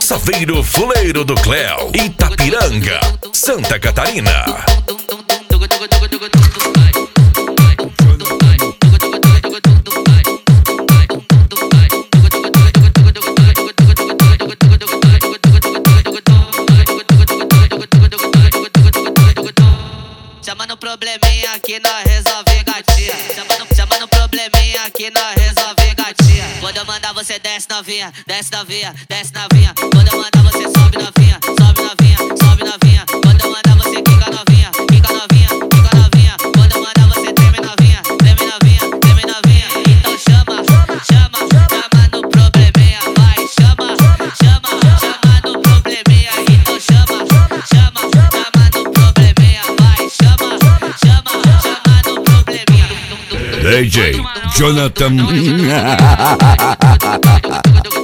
Saveiro Fuleiro do Cléo, Itapiranga, Santa Catarina. Chama no probleminha que nós resolve gatinha. Chama no probleminha que nós resolve gatinha. Quando eu mandar você desce novinha, desce novinha, desce novinha. Quando eu mandar você sobe novinha, sobe novinha, sobe novinha. Quando eu mandar você quica novinha, quica novinha, quica novinha. Quando eu mandar você treme novinha, treme novinha, treme novinha. Então chama, chama, chama no probleminha, vai, chama, chama, chama no probleminha. Então chama, chama, chama no probleminha, vai, chama, chama, chama no probleminha. DJ Jonathan.